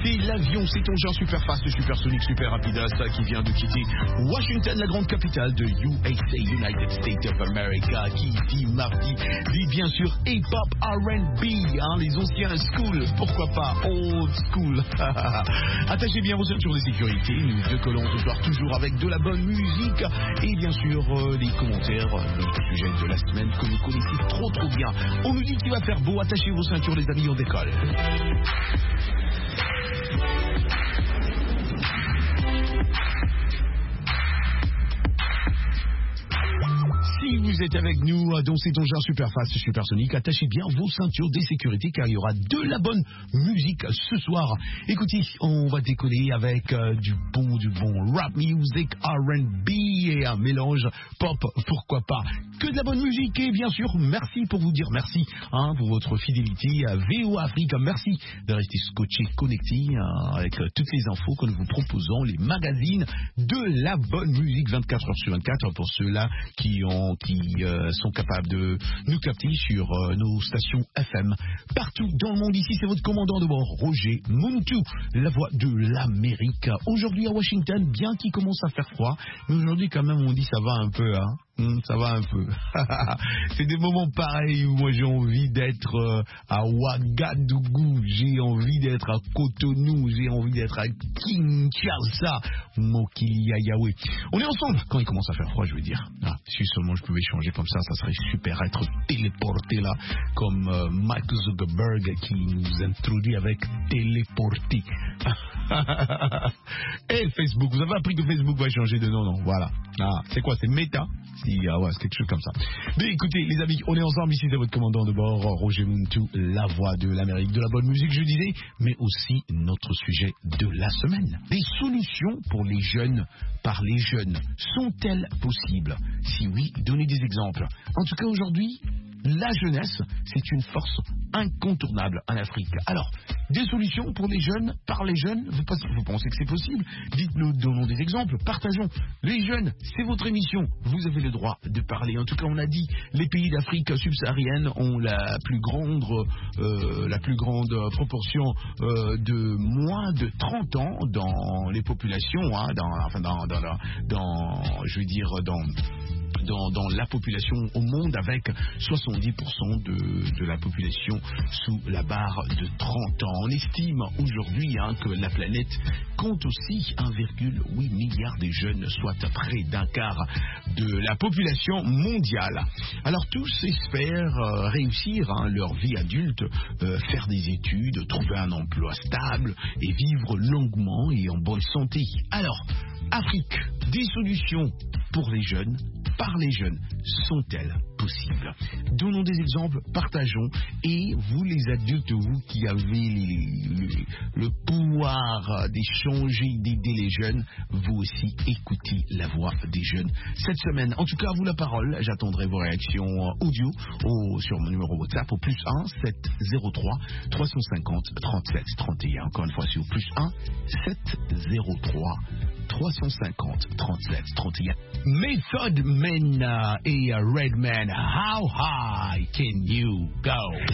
C'était l'avion, c'est ton genre super fast, supersonique, super rapide, ça qui vient de quitter Washington, la grande capitale de USA, United States of America, qui dit mardi, dit bien sûr hip-hop R&B, les anciens school, pourquoi pas old school. Attachez bien vos ceintures de sécurité, nous décollons ce soir toujours avec de la bonne musique et bien sûr les commentaires, notre sujet de la semaine que vous connaissez trop bien. On nous dit qu'il va faire beau, attachez vos ceintures les amis, on décolle. Si vous êtes avec nous dans C'est ton genre super fast, supersonique, attachez bien vos ceintures de sécurité car il y aura de la bonne musique ce soir. Écoutez, on va décoller avec du bon rap music, R&B et un mélange pop, pourquoi pas. Que de la bonne musique et bien sûr, merci pour vous dire merci pour votre fidélité à VOA Afrique. Merci de rester scotché, connecté avec toutes les infos que nous vous proposons, les magazines de la bonne musique 24 heures sur 24 pour ceux-là qui sont capables de nous capter sur nos stations FM partout dans le monde. Ici, c'est votre commandant de bord, Roger Muntu, la voix de l'Amérique. Aujourd'hui à Washington, bien qu'il commence à faire froid, mais aujourd'hui quand même on dit ça va un peu, ça va un peu. C'est des moments pareils où moi j'ai envie d'être à Ouagadougou, j'ai envie d'être à Cotonou, j'ai envie d'être à Kinshasa, Mokili-Yaoundé. On est ensemble quand il commence à faire froid, je veux dire. Si seulement je pouvais changer comme ça serait super, être téléporté là, comme Mark Zuckerberg qui nous introduit avec téléporté. Et Facebook, vous avez appris que Facebook va changer de nom, non? Voilà. C'est quoi? C'est Meta? Ouais, c'est quelque chose comme ça. Mais écoutez, les amis, on est ensemble ici, c'est votre commandant de bord, Roger Muntu, la voix de l'Amérique, de la bonne musique, je disais, mais aussi notre sujet de la semaine. Des solutions pour les jeunes par les jeunes sont-elles possibles? Si oui, donnez des exemples. En tout cas, aujourd'hui, la jeunesse, c'est une force incontournable en Afrique. Alors, des solutions pour les jeunes, par les jeunes, vous pensez que c'est possible? Dites-nous, donnons des exemples, partageons. Les jeunes, c'est votre émission, vous avez le droit de parler. En tout cas, on a dit, les pays d'Afrique subsaharienne ont la plus grande proportion de moins de 30 ans dans les populations, dans la population au monde, avec 70% de la population sous la barre de 30 ans. On estime aujourd'hui que la planète compte aussi 1,8 milliard de jeunes, soit près d'un quart de la population mondiale. Alors tous espèrent réussir leur vie adulte, faire des études, trouver un emploi stable et vivre longuement et en bonne santé. Alors, Afrique, des solutions pour les jeunes, par les jeunes, sont-elles possibles? Donnons des exemples, partageons, et vous les adultes, vous qui avez le pouvoir d'échanger, d'aider les jeunes, vous aussi écoutez la voix des jeunes cette semaine. En tout cas, à vous la parole, j'attendrai vos réactions audio sur mon numéro WhatsApp au +1 703 350 37 31. Encore une fois, c'est au +1 703 350 37 31. Method Man et Redman, how high can you go?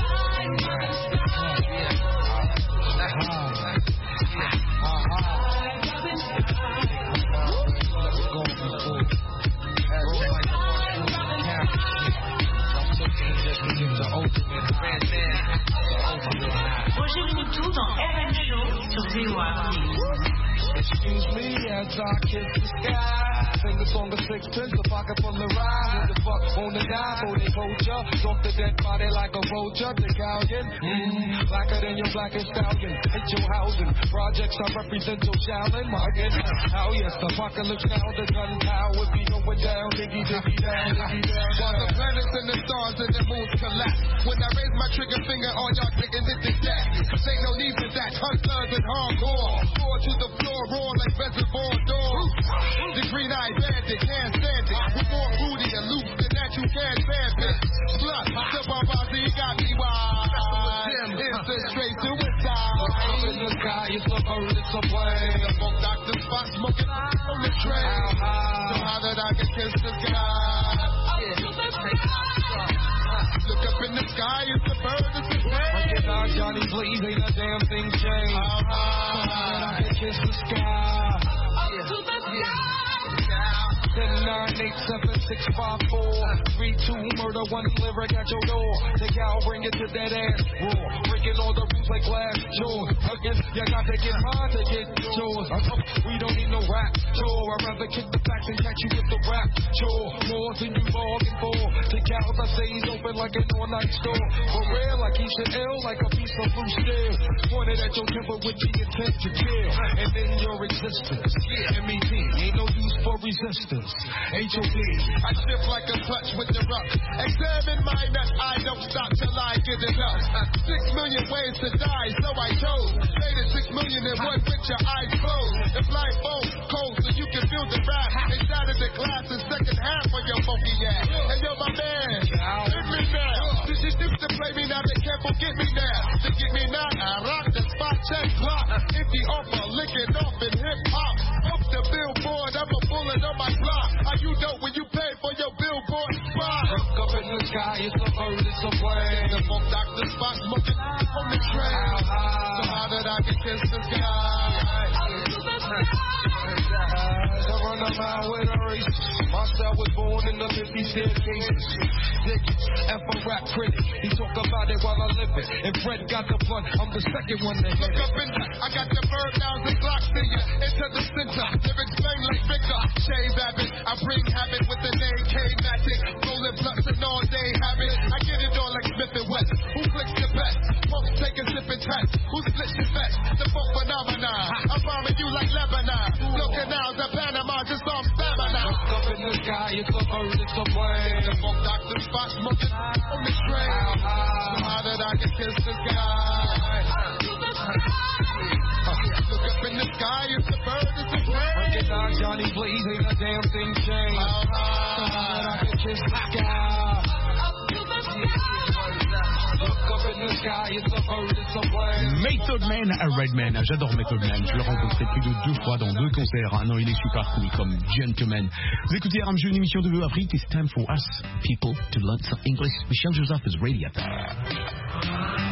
Roger Muntu dans RN Show sur VOA. Excuse me as I kiss the sky. Sing the song of sixpence, a pocket full of rhyme. Who the fuck on the dive, oh they vulture. Talk the dead body like a vulture. The galleon, blacker than your blackest stallion. Hit your housing, projects I represent your shallon. Market, how yes, the apocalypse now, the gunpowder be going down, diggy down, diggy down. While the planets and the stars and the moons collapse. When I raise my trigger finger, all y'all thinking it's exactly. Ain't no need for that, hustlers and hardcore. Floor to the floor, roar like reservoir doors. The green-eyed bandit can't stand it. With more booty and loot than that you can't stand it. Slut, the Bambazi got me wild. It's a straight suicide. Up in the sky, it's a bird, it's a plane. The funk doctor spot smoking on the train. So how did I get kiss the sky? Look up in the sky, it's a bird, it's a plane. Johnny, please, ain't a damn thing changed. sky. Up to the sky. 10-9-8-7-6-5-4 3-2 murder, 1 lyric at your door. The gal bring it to that ass roar, breaking all the rules like glass jaws. Again, you got to get mine to get yours. We don't need no rap chore. I'd rather kick the facts and catch you with the rap chore. More than you bargained for. The gals I say he's open like an all-night store. For real, like he should ill, like a piece of blue steel. Pointed at your temper with the intent to kill. And then your existence. MET, ain't no use for resistance. HOD, I shift like a clutch with the rough. Examine my nut, I don't stop till I get enough. 6 million ways to die, so I chose. Made it 6 million in one with your eyes closed. The blindfold cold so you can feel the rap. Inside of the glass, the second half of your funky ass. Hey yo, my man, hit me now. This is used to play me now, they can't forget me now. To get me now, I rock the spot check clock. Empty offer, licking off in hip hop. Up the billboard, I'm a bullet on my block. How you know when you pay for your billboard spot? Look up in the sky, it's a bird, it's a plane. The funk doctor spot smoking on the train. So how did I get kiss the sky? To run a mile with a race. My style was born in the 50 staircases. Dickies, F a rap critic. He talk about it while I live it. And Fred got the blunt, I'm the second one to hit Look it. up in there, I got the bird downs and Glocks in ya. Into the center, lyrics bang like Victor. Shay Babbitt, I bring habit with the name K-Matic. Rolling blunts and all day habit. I get it on like Smith and West. Who clicks the best? Folks take a sip and test. Who splits the best? The funk phenomenon. I'm bombing you like Lebanon. No canals at Panama, just on stamina. Look up in the sky, it's a bird, it's a plane. The funk doctor spot smoking on the train. So how did I get kiss the sky? Look up in the sky, it's a bird, it's a plane. Get down, Johnny Blaze, ain't a damn thing changed. So how did I get kiss the sky? Look up in the sky, it's a bird, it's a plane. Method Man à Redman. J'adore Method Man. Je l'ai rencontré plus de 2 fois dans 2 concerts. Ah non, il est super cool comme gentleman. Vous écoutez RMG, une émission de Bleu Afrique. It's time for us people to learn some English. Michel Joseph is ready at that.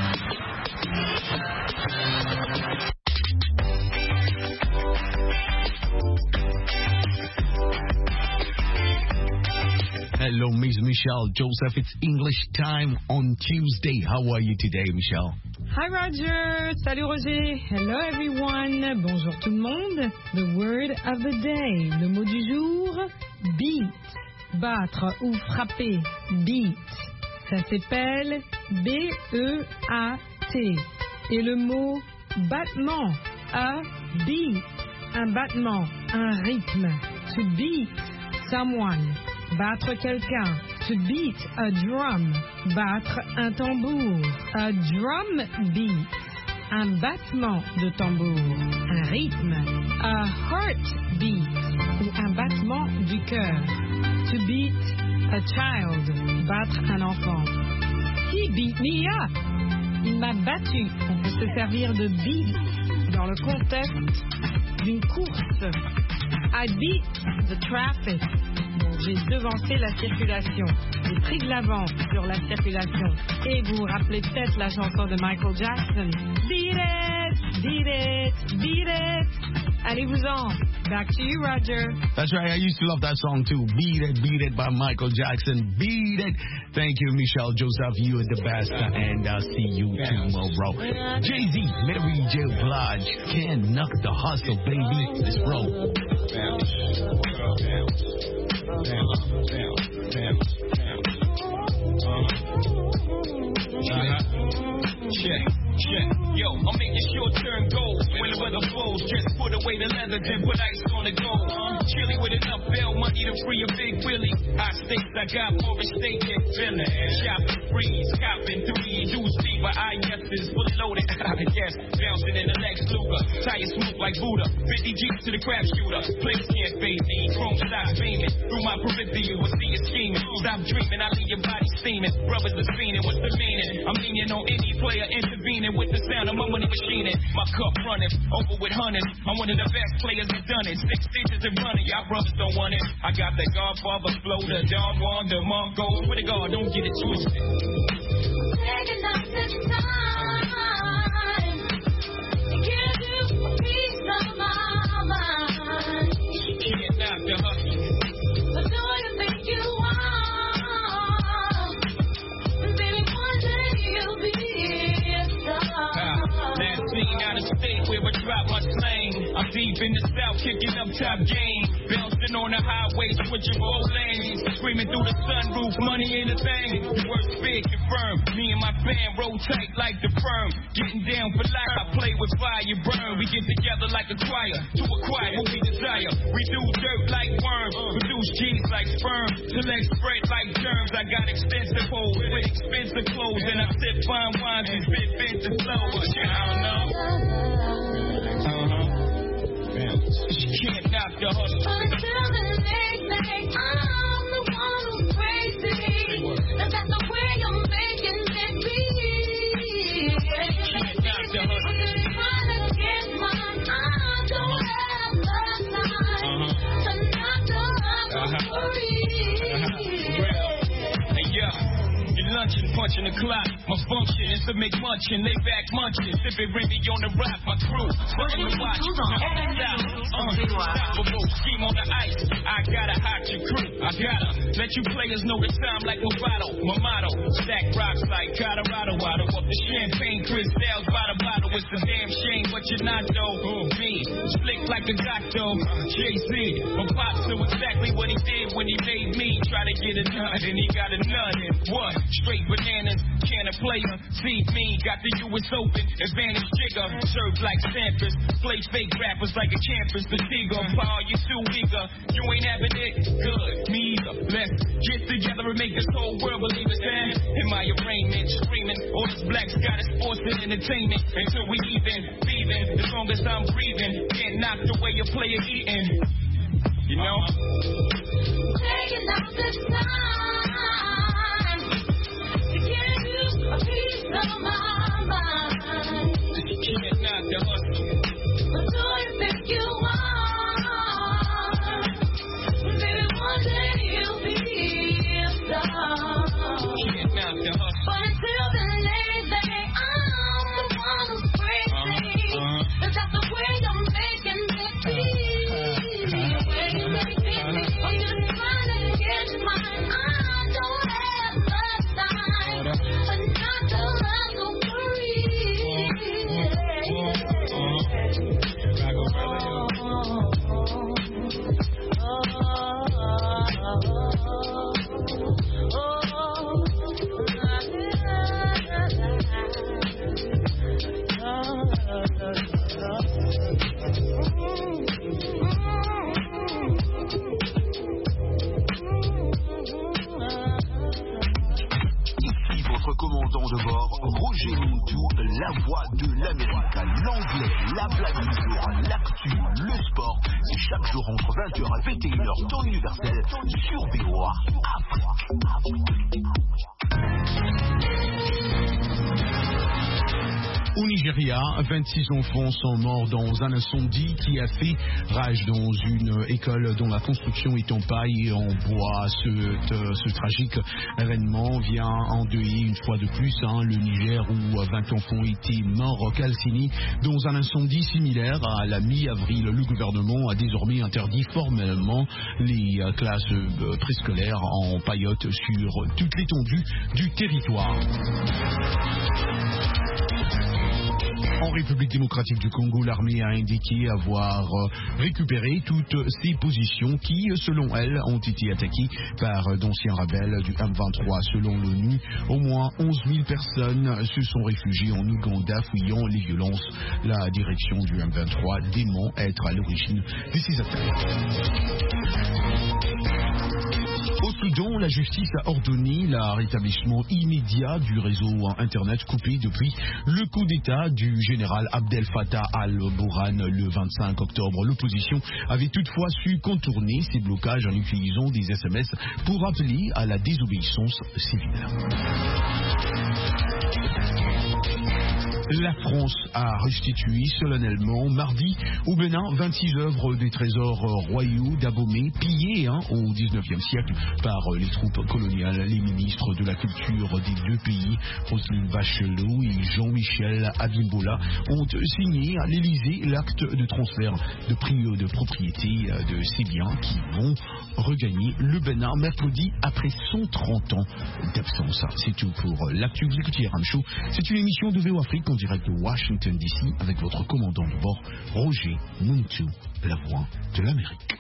Hello, Miss Michelle Joseph. It's English time on Tuesday. How are you today, Michelle? Hi Roger, salut Roger, hello everyone, bonjour tout le monde. The word of the day, le mot du jour, beat, battre ou frapper, beat. Ça s'appelle B-E-A-T. Et le mot battement, a beat, un battement, un rythme. To beat someone, battre quelqu'un. To beat a drum, battre un tambour. A drum beat, un battement de tambour, un rythme. A heartbeat, ou un battement du cœur. To beat a child, battre un enfant. He beat me up, il m'a battu. On peut se servir de beat dans le contexte d'une course. I beat the traffic. Donc, j'ai devancé la circulation. J'ai pris de l'avance sur la circulation. Et vous vous rappelez peut-être la chanson de Michael Jackson. Beat it, beat it, beat it. Allez-vous-en. Back to you, Roger. That's right. I used to love that song too. Beat It by Michael Jackson. Beat it. Thank you, Michelle Joseph. You are the best. And I'll see you tomorrow. Jay-Z, Mary J. Blige. Can't knock the hustle, baby. Let's roll. Check. Yo, I'm making short-term goals. When the weather flows, just put away the leather, then put ice on the gold. Chilly with enough bail money to free a big Willie. High stakes, I got more at stake than Philly. Shopping, freeze, copping, 3 dudes, fever, IS's fully loaded. Yes, bouncing in the Lex Luger. Tires smooth like Buddha. 50 G's to the crap shooter. Players can't fade me. Chrome stops beaming. Through my peripheral, see it scheming. Stop dreaming, I leave your body steaming. Brothers are fiending, what's the meaning? I'm leaning on any player intervening with the sound of my money machining. My cup running, over with hundreds. I'm one of the best players that done it. 6 stitches and running, y'all brothers don't want it. I got the Godfather flow, the Don Juan, the Mongo. Swear to God, don't get it twisted. Taking up the time to give you a piece of mind. kicking up top game. Bouncing on the highway, switching roll lanes. Screaming through the sunroof, money ain't a thing. You work big and firm. Me and my band roll tight like the firm. Getting down for life, I play with fire, you burn. We get together like a choir to acquire what we desire. We do dirt like worms, produce G's like sperm. Select spread like germs. I got extensive holes with expensive clothes, and I sip fine wines and spit fancy flows. I don't know. You can't knock the hustle. Until the next day, I'm the one who's crazy. That's the way you're making me feel. Can't knock the hustle. I'm just trying to get mine. I don't have the time to knock the hustle for real. Hey, you're lunching, punching the clock. My function is to make munchin', lay back munchin', sipping Remy on the rock. My crew, something to watch. Unstoppable, scheme on the ice. I gotta hot your crew. I gotta let you players know the time like Movado. My motto, stack rocks like Colorado. Out of the champagne, crystals by the bottle. It's a damn shame, but you're not though. Me, slick like a doctor. Jay-Z, my pops knew exactly what he did when he made me. Try to get a nut, and he got a nut. And what? Straight bananas, can of player. See me, got the US Open, advantage jigger. Served like Sanford, play fake rappers like a campus. The Seagull, Paul, you too eager. You ain't having it, good, me either. Let's get together and make this whole world believe it's in. In my arraignment, screaming, all this blacks got is sports and entertainment. Until we even, thieving, as long as I'm breathing. Can't knock the way you play it eating. You know? Taking out this time to give you a piece of my mind. You can't knock the hustle. But do you think you are? Maybe one day you'll be a star. You can't knock the hustle. But until the next day, I'm the one who's crazy. Cause that's the way you're making me feel. The way you make me feel. I'm just trying to get mine. I don't have much time, but not to hustle for Ici votre commandant de bord, Roger Montou, la voix de l'Amérique, l'anglais, la blague du jour, l'actu, le sport. C'est chaque jour entre 20h et 21h, temps universel, sur VOA Afrique. Au Nigeria, 26 enfants sont morts dans un incendie qui a fait rage dans une école dont la construction est en paille et en bois. Ce tragique événement vient endeuiller une fois de plus le Niger où 20 enfants étaient morts calcinés dans un incendie similaire. À la mi-avril, le gouvernement a désormais interdit formellement les classes préscolaires en paillotte sur toute l'étendue du territoire. En République démocratique du Congo, l'armée a indiqué avoir récupéré toutes ces positions qui, selon elle, ont été attaquées par d'anciens rebelles du M23. Selon l'ONU, au moins 11 000 personnes se sont réfugiées en Ouganda fuyant les violences. La direction du M23 dément être à l'origine de ces attaques. Au Soudan, la justice a ordonné le rétablissement immédiat du réseau Internet coupé depuis le coup d'État du général Abdel Fattah al-Burhan le 25 octobre. L'opposition avait toutefois su contourner ces blocages en utilisant des SMS pour appeler à la désobéissance civile. La France a restitué solennellement mardi au Bénin 26 œuvres des trésors royaux d'Abomey pillées au XIXe siècle par les troupes coloniales. Les ministres de la culture des deux pays, Roselyne Bachelot et Jean-Michel Abimbola, ont signé à l'Élysée l'acte de transfert de propriété de ces biens qui vont regagner le Bénin mercredi après 130 ans d'absence. C'est tout pour l'actu. Vous écoutez Ram Show. C'est une émission de VOA Afrique. direct de Washington DC avec votre commandant de bord, Roger Muntu, la voix de l'Amérique.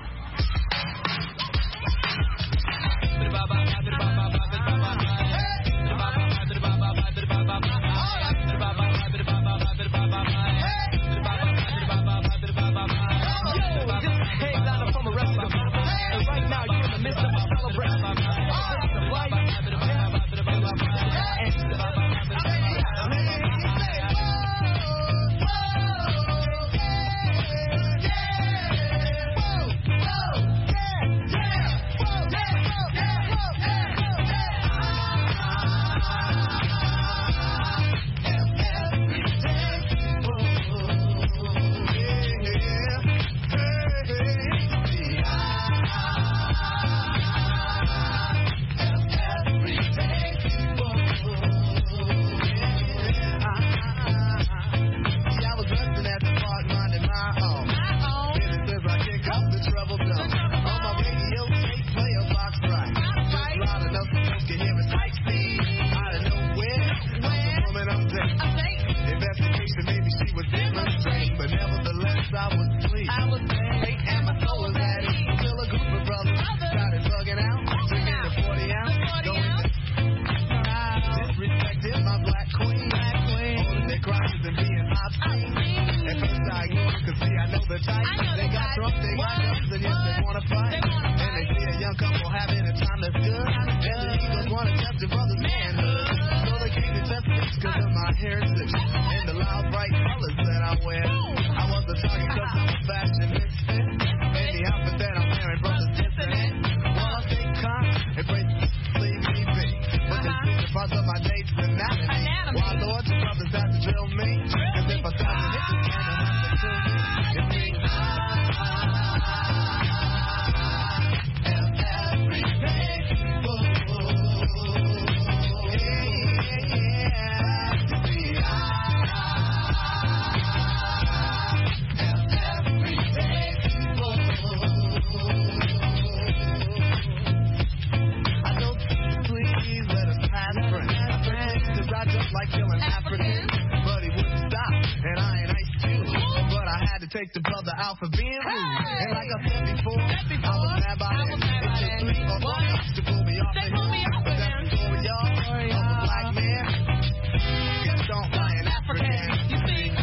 Take the brother out for being rude. And like I said before, I was mad by it. It took 3 or 4 months to pull me off the hook. But that's the story, y'all, of a black man. Get stomped by an African. You see?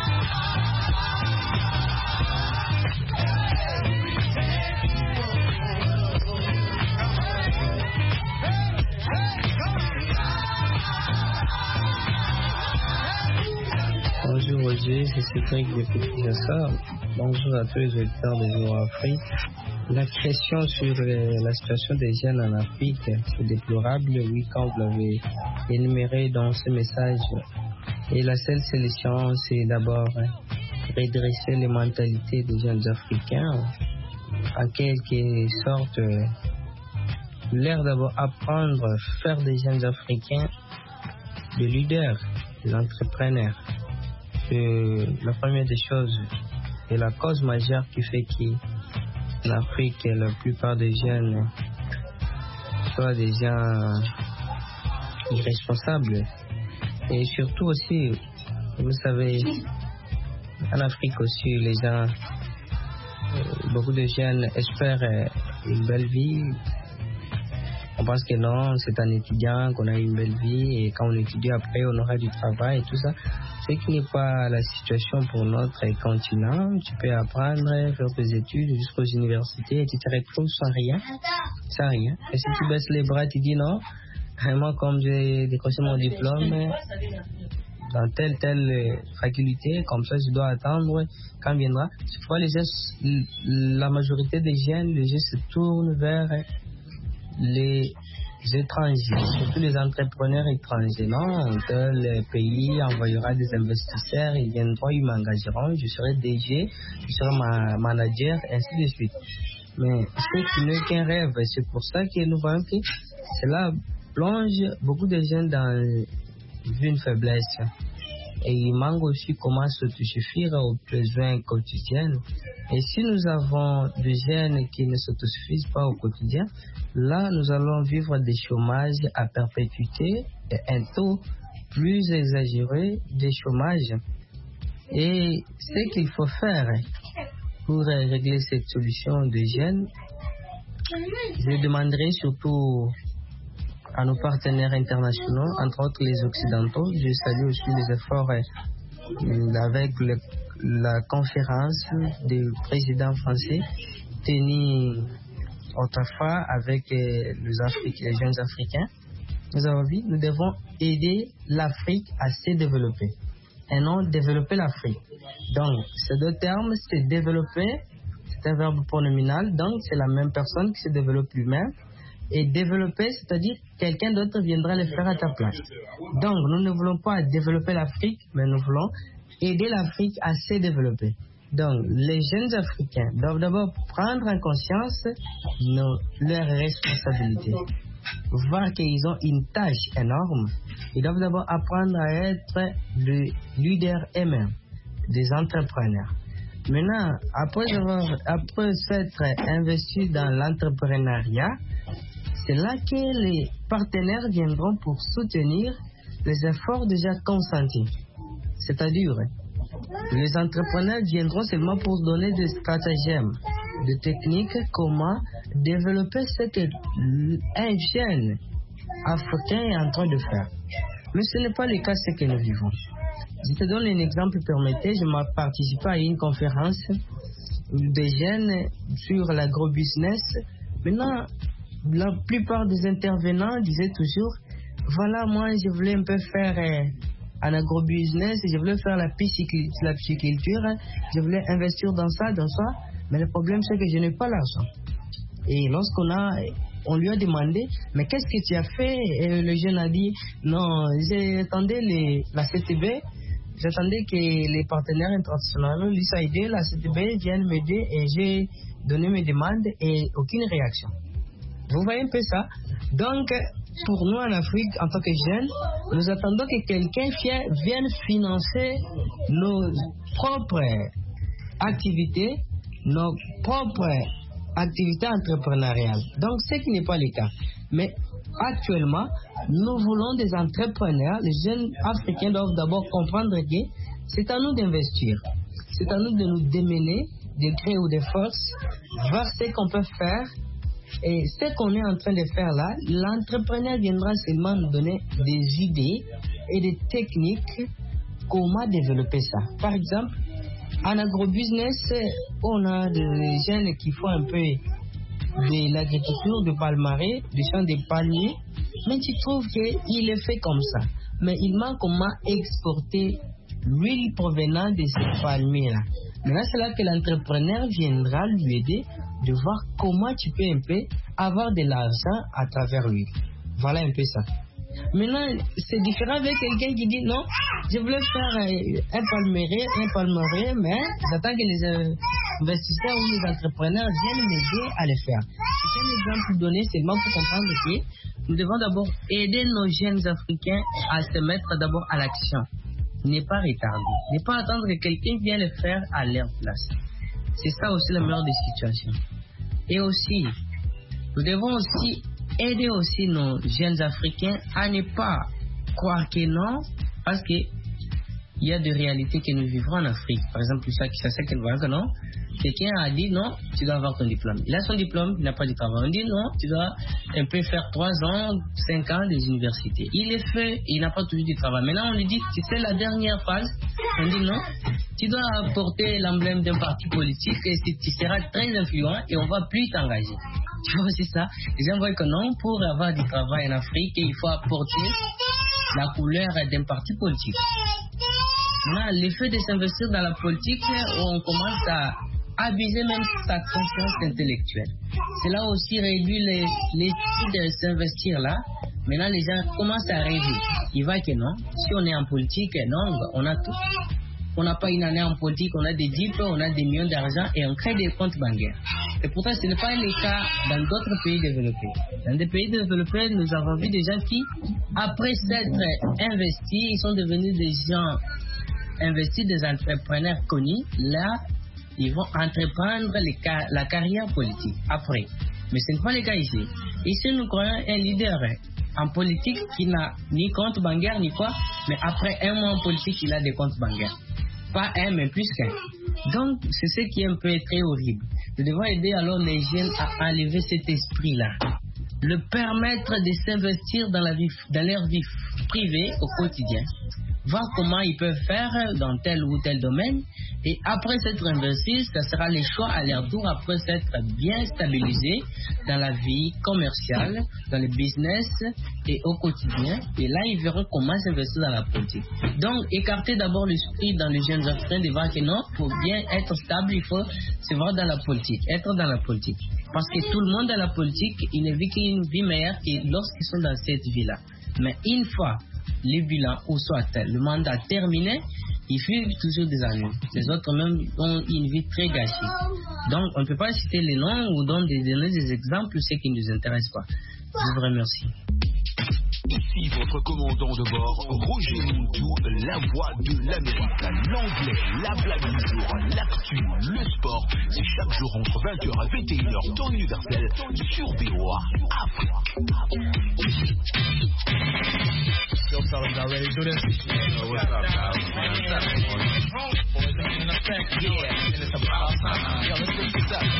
Bonjour Roger, c'est Cédric depuis Kinshasa. Bonjour à tous les auditeurs de VOA Afrique. La question sur la situation des jeunes en Afrique, c'est déplorable, oui, comme vous l'avez énuméré dans ce message. Et la seule solution, c'est d'abord redresser les mentalités des jeunes Africains, en quelque sorte, leur d'abord apprendre, faire des jeunes Africains des leaders, des entrepreneurs. La première des choses et la cause majeure qui fait qu'en Afrique, la plupart des jeunes soient des gens irresponsables. Et surtout aussi, vous savez, en Afrique aussi, les gens, beaucoup de jeunes espèrent une belle vie. On pense que non, c'est un étudiant qu'on a une belle vie et quand on étudie après, on aura du travail et tout ça. Ce qui n'est pas la situation pour notre continent. Tu peux apprendre, faire tes études jusqu'aux universités et tu te retrouves sans rien. Sans rien. Et si tu baisses les bras, tu dis non, moi comme j'ai décroché mon diplôme dans telle faculté, comme ça je dois attendre quand viendra. Tu vois, la majorité des jeunes, les jeunes se tournent vers les étrangers, surtout les entrepreneurs étrangers. Non, tel pays envoyera des investisseurs, ils viendront, ils m'engageront, je serai DG, je serai manager, ainsi de suite. Mais ce n'est qu'un rêve. C'est pour ça que nous voyons que cela plonge beaucoup de jeunes dans une faiblesse. Et il manque aussi comment s'autosuffire aux besoins quotidiens. Et si nous avons des jeunes qui ne s'autosuffisent pas au quotidien, là nous allons vivre des chômages à perpétuité et un taux plus exagéré de chômage. Et ce qu'il faut faire pour régler cette solution de jeunes, je demanderai surtout à nos partenaires internationaux, entre autres les Occidentaux. Je salue aussi les efforts avec la conférence des présidents français tenue autrefois avec les jeunes Africains. Nous avons dit nous devons aider l'Afrique à se développer et non développer l'Afrique. Donc, ces deux termes, c'est développer, c'est un verbe pronominal, donc c'est la même personne qui se développe lui-même. Et développer, c'est-à-dire quelqu'un d'autre viendra le faire à ta place. Donc, nous ne voulons pas développer l'Afrique, mais nous voulons aider l'Afrique à se développer. Donc, les jeunes Africains doivent d'abord prendre en conscience leurs responsabilités, voir qu'ils ont une tâche énorme. Ils doivent d'abord apprendre à être des leaders eux-mêmes, des entrepreneurs. Maintenant, après s'être investis dans l'entrepreneuriat, c'est là que les partenaires viendront pour soutenir les efforts déjà consentis. C'est-à-dire, les entrepreneurs viendront seulement pour donner des stratagèmes, des techniques, comment développer ce qu'un jeune africain est en train de faire. Mais ce n'est pas le cas ce que nous vivons. Je te donne un exemple, permettez. Je m'ai participé à une conférence des jeunes sur l'agrobusiness. Maintenant, la plupart des intervenants disaient toujours, voilà, moi je voulais un peu faire un agrobusiness, je voulais faire la pisciculture, je voulais investir dans ça, mais le problème c'est que je n'ai pas l'argent. Et on lui a demandé, mais qu'est-ce que tu as fait? Et le jeune a dit, non, j'attendais la CTB, j'attendais que les partenaires internationaux, l'USAID, la CTB viennent m'aider et j'ai donné mes demandes et aucune réaction. Vous voyez un peu ça? Donc, pour nous en Afrique, en tant que jeunes, nous attendons que quelqu'un vienne financer nos propres activités, nos propres activités entrepreneuriales. Donc, ce qui n'est pas le cas. Mais actuellement, nous voulons des entrepreneurs. Les jeunes africains doivent d'abord comprendre que c'est à nous d'investir. C'est à nous de nous démener, de créer des forces, voir ce qu'on peut faire. Et ce qu'on est en train de faire là, l'entrepreneur viendra seulement nous donner des idées et des techniques comment développer ça. Par exemple, en agrobusiness, on a des jeunes qui font un peu de l'agriculture de palmarès, des champs de palmiers, mais tu trouves qu'il est fait comme ça. Mais il manque comment exporter l'huile provenant de ces palmiers-là. Maintenant, c'est là que l'entrepreneur viendra lui aider de voir comment tu peux un peu avoir de l'argent à travers lui. Voilà un peu ça. Maintenant, c'est différent avec quelqu'un qui dit non, je voulais faire un palmier, mais j'attends que les investisseurs ou les entrepreneurs viennent m'aider à le faire. C'est un exemple donné seulement pour comprendre que nous devons d'abord aider nos jeunes Africains à se mettre d'abord à l'action. Ne pas retarder, ne pas attendre que quelqu'un vienne le faire à leur place. C'est ça aussi la meilleure des situations. Et aussi, nous devons aussi aider aussi nos jeunes Africains à ne pas croire que non, parce que il y a des réalités que nous vivons en Afrique. Par exemple, ça c'est qu'elle voit que non. Quelqu'un a dit non, tu dois avoir ton diplôme. Il a son diplôme, il n'a pas de travail. On dit non, tu dois un peu faire 3 ans, 5 ans des universités. Il est fait, il n'a pas toujours du travail. Maintenant, on lui dit, c'est la dernière phase. On dit non, tu dois porter l'emblème d'un parti politique et tu seras très influent et on ne va plus t'engager. Tu vois, c'est ça. Les gens voient que non, pour avoir du travail en Afrique, il faut apporter la couleur d'un parti politique. Maintenant, l'effet de s'investir dans la politique, on commence à abuser même sa conscience intellectuelle. Cela aussi réduit les types de s'investir là. Maintenant, les gens commencent à rêver. Ils voient que non, si on est en politique, non, on a tout. On n'a pas une année en politique, on a des diplômes, on a des millions d'argent et on crée des comptes bancaires. Et pourtant, ce n'est pas le cas dans d'autres pays développés. Dans des pays développés, nous avons vu des gens qui, après s'être investis, ils sont devenus des gens investis, des entrepreneurs connus. Là, ils vont entreprendre la carrière politique après. Mais ce n'est pas le cas ici. Ici, nous croyons un leader en politique qui n'a ni compte bancaire ni quoi, mais après un mois en politique, il a des comptes bancaires. Pas un, mais plus qu'un. Donc, c'est ce qui est un peu très horrible. Nous devons aider alors les jeunes à enlever cet esprit-là. Le permettre de s'investir dans leur vie privée au quotidien. Voir comment ils peuvent faire dans tel ou tel domaine. Et après s'être investis, ça sera les choix à leur tour après s'être bien stabilisés dans la vie commerciale, dans le business et au quotidien. Et là, ils verront comment s'investir dans la politique. Donc, écarter d'abord l'esprit dans les jeunes africains de voir que non, pour bien être stable, il faut se voir dans la politique, être dans la politique. Parce que tout le monde dans la politique, il ne vit qu'une vie meilleure que lorsqu'ils sont dans cette vie-là. Mais une fois le bilan ou soit le mandat terminé, ils vivent toujours des années. Les autres même ont une vie très gâchée. Donc on ne peut pas citer les noms ou donner des exemples, ce qui ne nous intéresse pas. Je vous remercie. Ici votre commandant de bord, Roger Montou, la voix de l'Amérique. L'anglais, la blague du jour, l'actu, le sport. C'est chaque jour entre 20h et 21h, temps universel, sur VOA Afrique. Yo, fellas, y'all ready to do this? Yo, what's up, pal? Boys in effect, yeah, and it's about time. Yo, let's get this up.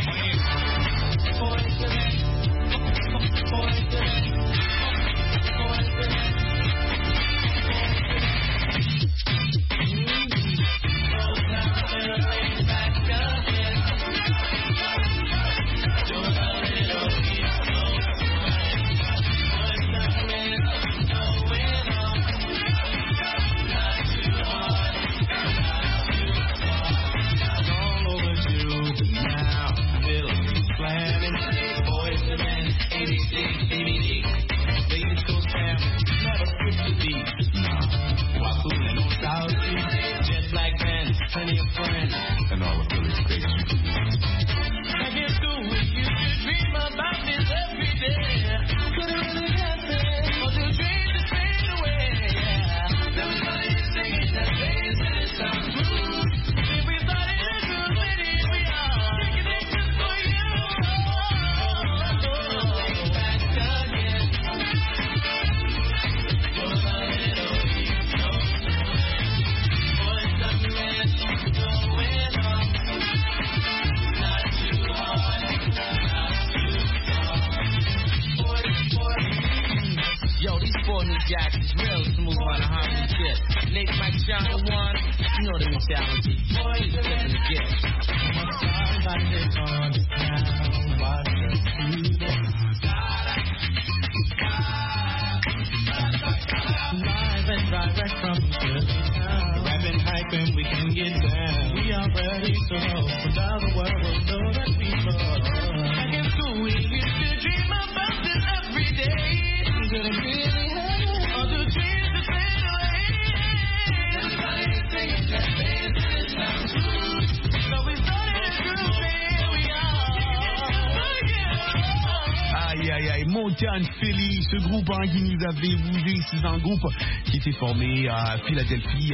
Motown Philly, ce groupe qui nous avait bougé, c'est un groupe qui était formé à Philadelphie,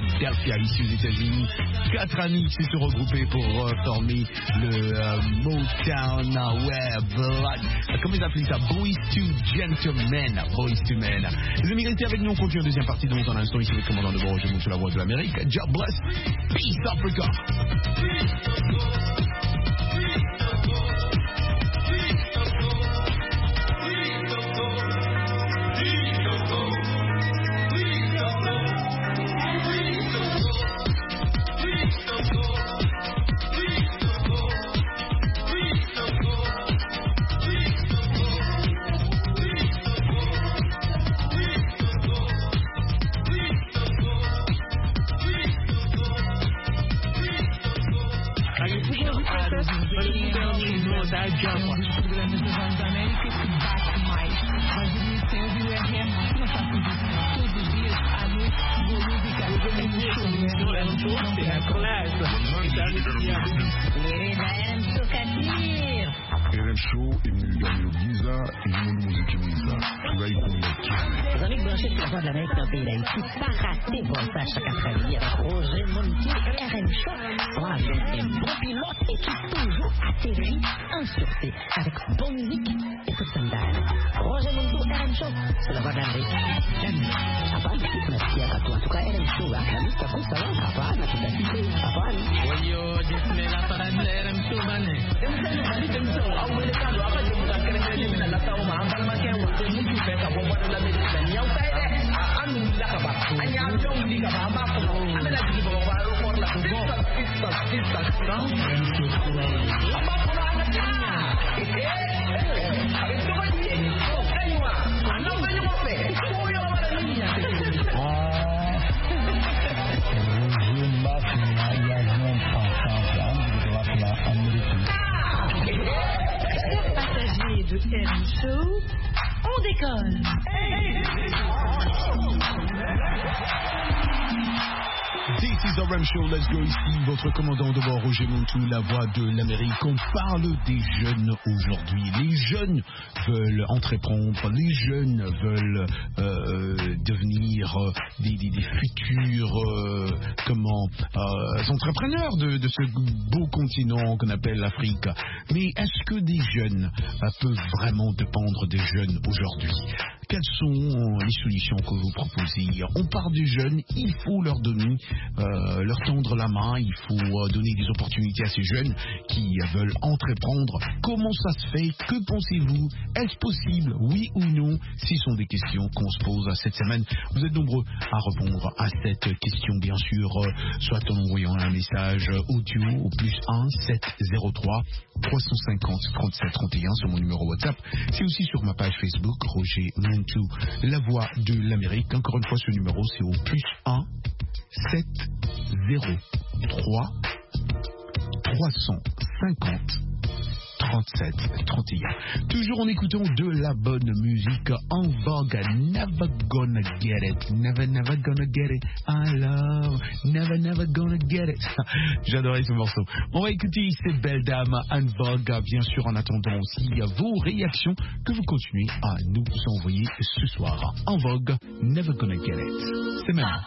ici aux États-Unis. 4 amis qui se sont regroupés pour former le Motown Blood. Comment ils appellent ça? Boys to Gentlemen. Boys to Men. Les amis, restez avec nous, on continue la deuxième partie de mon instant ici avec le commandant de bord, je monte sur la voie de l'Amérique. God bless. Peace Africa. RM Show est venu gagner au Giza et le monde musique Giza. Les amis branchés sur la voie de l'Amérique dans le pays d'Haïti, pas raté pour ça chaque après-midi avec Roger Montou et RM Show. Voilà, un bon pilote et qui toujours atterrit en sûreté avec bonne musique et tout standard. Roger Montou, RM Show, sur la voie de l'Amérique. Apa, merci à toi. En tout cas, RM Show, la musique, ça va, apa, na tout à fait, apa. Yo, disme la parade de RM Show, mané. RM Show, au moins les cadeaux, après, je vous accorde les éléments de la tauma, en bas, ma kère, on peut nous faire, on va de la médecine. Passagers de RM Show, on décolle. This is RM Show, let's go ici, votre commandant de bord Roger Montou, la voix de l'Amérique. On parle des jeunes aujourd'hui. Les jeunes veulent entreprendre, les jeunes veulent devenir des futurs entrepreneurs de ce beau continent qu'on appelle l'Afrique. Mais est-ce que des jeunes peuvent vraiment dépendre des jeunes aujourd'hui? Quelles sont les solutions que vous proposez? On parle des jeunes, il faut leur donner, leur tendre la main, il faut donner des opportunités à ces jeunes qui veulent entreprendre. Comment ça se fait? Que pensez-vous? Est-ce possible? Oui ou non? Ce sont des questions qu'on se pose cette semaine. Vous êtes nombreux à répondre à cette question, bien sûr, soit en envoyant un message audio au +1 703 350 37 31 sur mon numéro WhatsApp. C'est aussi sur ma page Facebook, Roger Montou, la voix de l'Amérique. Encore une fois, ce numéro, c'est au +1 703 350 37 31. Toujours en écoutant de la bonne musique en vogue. Never gonna get it. Never gonna get it. I love. Never gonna get it. J'adorais ce morceau. On va écouter ces belles dames en vogue. Bien sûr, en attendant aussi vos réactions que vous continuez à nous envoyer ce soir. En vogue. Never gonna get it. C'est maintenant.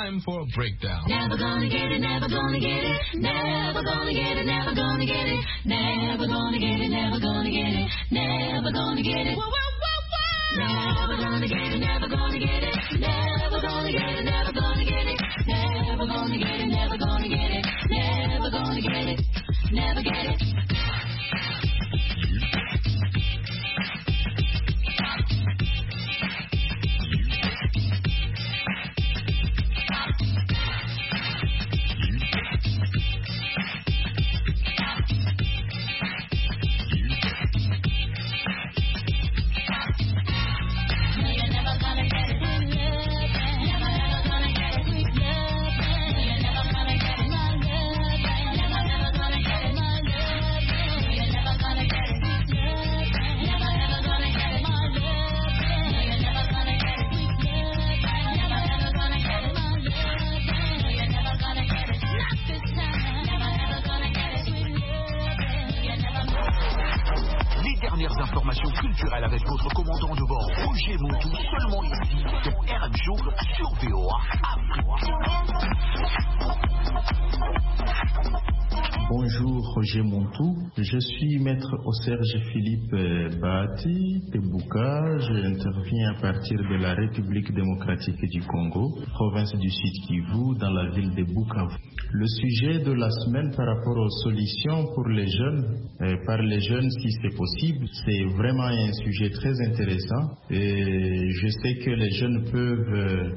time for a breakdown. Never gonna get it, never gonna get it, never gonna get it, never gonna get it, never gonna get it, never gonna get it, never gonna get it. Never gonna get it, never gonna get it, never gonna get it, never gonna get it, never gonna get it, never gonna get it, never gonna get it, never get it. Informations culturelles avec votre commandant de bord Roger Montou, seulement ici dans RM Show sur VOA Afrique. Bonjour, Roger Montou. Je suis maître au Serge Philippe Bahati de Bouka. J'interviens à partir de la République démocratique du Congo, province du Sud Kivu, dans la ville de Bukavu. Le sujet de la semaine par rapport aux solutions pour les jeunes, par les jeunes si c'est possible, c'est vraiment un sujet très intéressant. Et je sais que les jeunes peuvent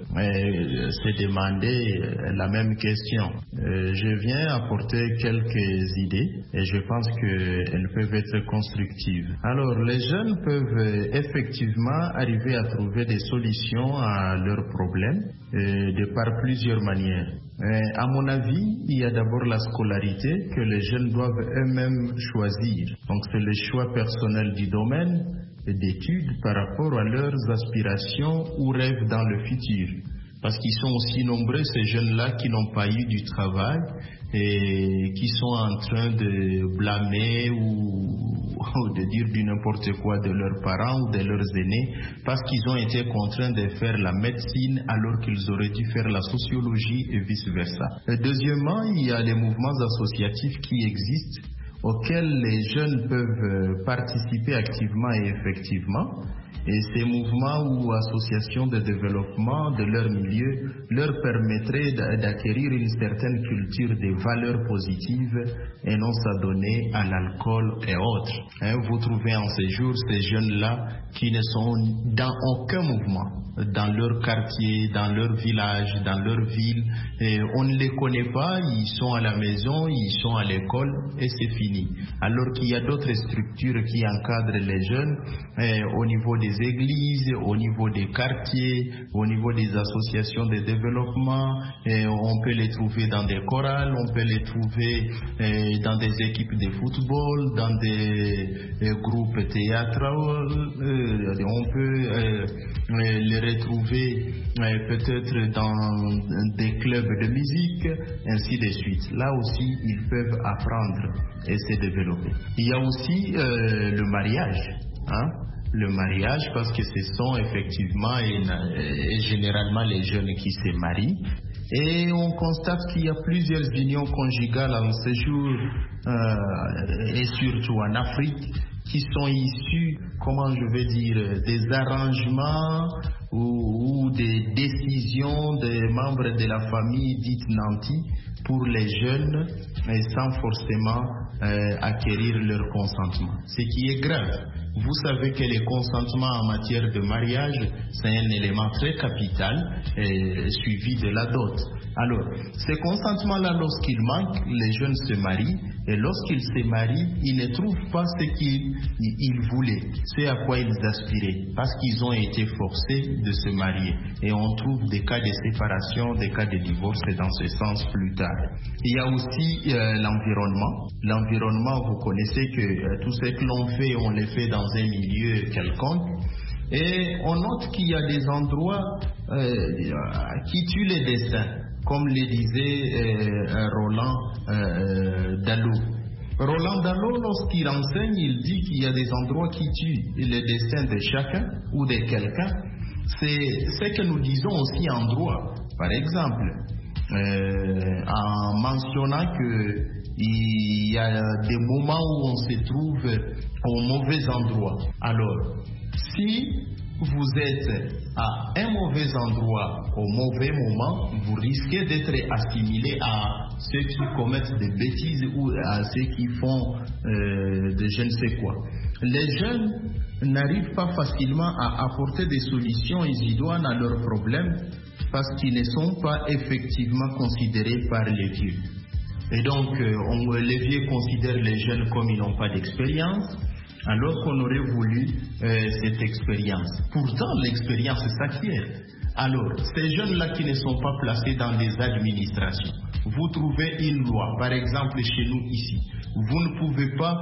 se demander la même question. Je viens apporter quelques idées et je pense qu'elles peuvent être constructives. Alors, les jeunes peuvent effectivement arriver à trouver des solutions à leurs problèmes de par plusieurs manières. À mon avis, il y a d'abord la scolarité que les jeunes doivent eux-mêmes choisir. Donc c'est le choix personnel du domaine d'études par rapport à leurs aspirations ou rêves dans le futur. Parce qu'ils sont aussi nombreux, ces jeunes-là, qui n'ont pas eu du travail et qui sont en train de blâmer ou de dire du n'importe quoi de leurs parents ou de leurs aînés parce qu'ils ont été contraints de faire la médecine alors qu'ils auraient dû faire la sociologie et vice-versa. Deuxièmement, il y a les mouvements associatifs qui existent auxquels les jeunes peuvent participer activement et effectivement. Et ces mouvements ou associations de développement de leur milieu leur permettraient d'acquérir une certaine culture des valeurs positives et non s'adonner à l'alcool et autres. Vous trouvez en ces jours ces jeunes-là qui ne sont dans aucun mouvement, dans leur quartier, dans leur village, dans leur ville. Et on ne les connaît pas, ils sont à la maison, ils sont à l'école et c'est fini. Alors qu'il y a d'autres structures qui encadrent les jeunes au niveau des églises, au niveau des quartiers, au niveau des associations de développement. Et on peut les trouver dans des chorales, on peut les trouver dans des équipes de football, dans des groupes théâtraux. On peut les retrouver peut-être dans des clubs de musique, ainsi de suite. Là aussi, ils peuvent apprendre et se développer. Il y a aussi le mariage. Le mariage, parce que ce sont effectivement et généralement les jeunes qui se marient. Et on constate qu'il y a plusieurs unions conjugales en ce jour, et surtout en Afrique, qui sont issues, comment je vais dire, des arrangements ou des décisions des membres de la famille dite nantie pour les jeunes, sans forcément acquérir leur consentement. Ce qui est grave. Vous savez que le consentement en matière de mariage, c'est un élément très capital, suivi de la dot. Alors, ce consentement-là, lorsqu'il manque, les jeunes se marient, et lorsqu'ils se marient, ils ne trouvent pas ce qu'ils voulaient, ce à quoi ils aspiraient, parce qu'ils ont été forcés de se marier. Et on trouve des cas de séparation, des cas de divorce dans ce sens plus tard. Il y a aussi l'environnement. L'environnement, vous connaissez que tout ce que l'on fait, on le fait dans un milieu quelconque. Et on note qu'il y a des endroits qui tuent les destins, comme le disait Roland Dallot. Roland Dallot, lorsqu'il enseigne, il dit qu'il y a des endroits qui tuent le destin de chacun ou de quelqu'un. c'est ce que nous disons aussi en droit. Par exemple, en mentionnant qu'il y a des moments où on se trouve au mauvais endroit. Alors, si vous êtes à un mauvais endroit au mauvais moment, vous risquez d'être assimilé à ceux qui commettent des bêtises ou à ceux qui font de je ne sais quoi. Les jeunes n'arrivent pas facilement à apporter des solutions idoines à leurs problèmes parce qu'ils ne sont pas effectivement considérés par les vieux. Et donc, les vieux considèrent les jeunes comme ils n'ont pas d'expérience, alors qu'on aurait voulu cette expérience. Pourtant, l'expérience s'acquiert. Alors, ces jeunes-là qui ne sont pas placés dans des administrations, vous trouvez une loi, par exemple chez nous ici, vous ne pouvez pas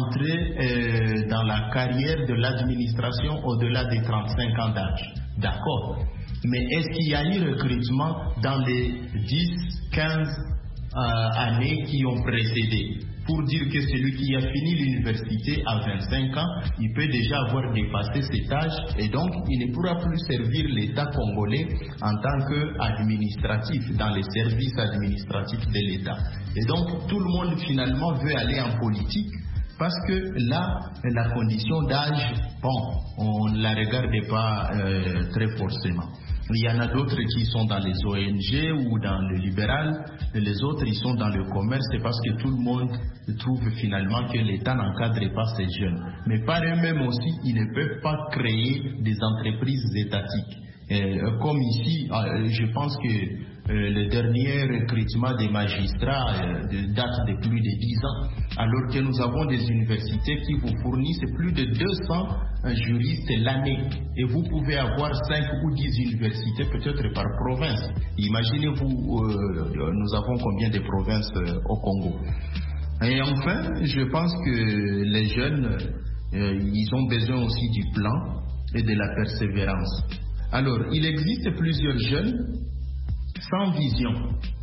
entrer dans la carrière de l'administration au-delà des 35 ans d'âge. D'accord. Mais est-ce qu'il y a eu recrutement dans les 10, 15 années qui ont précédé? Pour dire que celui qui a fini l'université à 25 ans, il peut déjà avoir dépassé cet âge et donc il ne pourra plus servir l'État congolais en tant qu'administratif, dans les services administratifs de l'État. Et donc tout le monde finalement veut aller en politique parce que là, la condition d'âge, bon, on ne la regarde pas très forcément. Il y en a d'autres qui sont dans les ONG ou dans le libéral, et les autres ils sont dans le commerce, c'est parce que tout le monde trouve finalement que l'État n'encadre pas ces jeunes. Mais par eux-mêmes aussi, ils ne peuvent pas créer des entreprises étatiques. Comme ici, je pense que le dernier recrutement des magistrats date de plus de 10 ans, alors que nous avons des universités qui vous fournissent plus de 200 juristes l'année. Et vous pouvez avoir 5 ou 10 universités peut-être par province. Imaginez-vous, nous avons combien de provinces au Congo. Et enfin, je pense que les jeunes, ils ont besoin aussi du plan et de la persévérance. Alors, il existe plusieurs jeunes sans vision.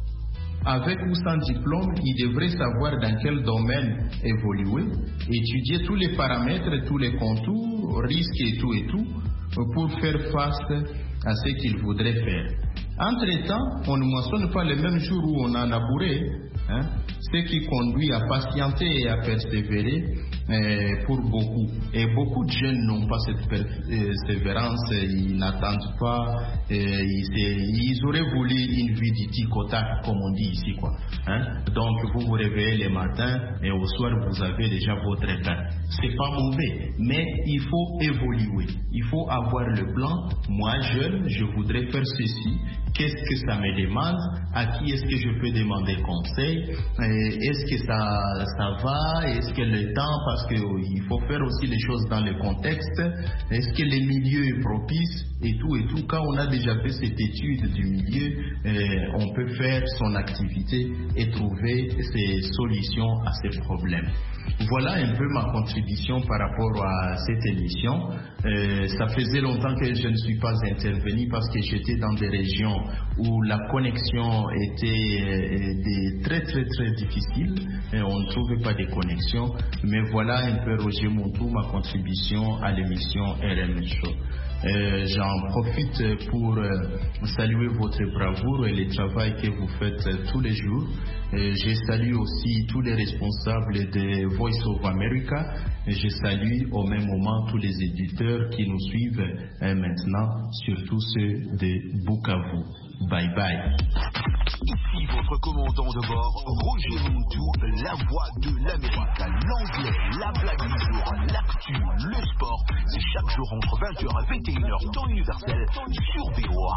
Avec ou sans diplôme, ils devraient savoir dans quel domaine évoluer, étudier tous les paramètres, tous les contours, risques et tout, pour faire face à ce qu'ils voudraient faire. Entre-temps, on ne mentionne pas le même jour où on a labouré, ce qui conduit à patienter et à persévérer pour beaucoup. Et beaucoup de jeunes n'ont pas cette persévérance, ils n'attendent pas, ils auraient voulu une vie du tic-au-tac, comme on dit ici, quoi. Donc vous vous réveillez le matin et au soir vous avez déjà votre pain. C'est pas mauvais, mais il faut évoluer, il faut avoir le plan. Moi jeune, je voudrais faire ceci. Qu'est-ce que ça me demande? À qui est-ce que je peux demander conseil? Est-ce que ça va? Est-ce que le temps, parce qu'il faut faire aussi les choses dans le contexte, est-ce que le milieu est propice et tout. Quand on a déjà fait cette étude du milieu, on peut faire son activité et trouver ses solutions à ces problèmes. Voilà un peu ma contribution par rapport à cette émission. Ça faisait longtemps que je ne suis pas intervenu parce que j'étais dans des régions où la connexion était très difficile et on ne trouvait pas de connexion. Mais voilà un peu, Roger Montou, ma contribution à l'émission RM Show. J'en profite pour saluer votre bravoure et le travail que vous faites tous les jours. Je salue aussi tous les responsables de Voice of America et je salue au même moment tous les éditeurs qui nous suivent maintenant, surtout ceux de Bukavu. Bye bye. Ici votre commandant de bord, Roger Montou, la voix de l'Amérique, l'anglais, la blague du jour, l'actu, le sport. C'est chaque jour entre 20h et 21h, temps universel, sur VOA.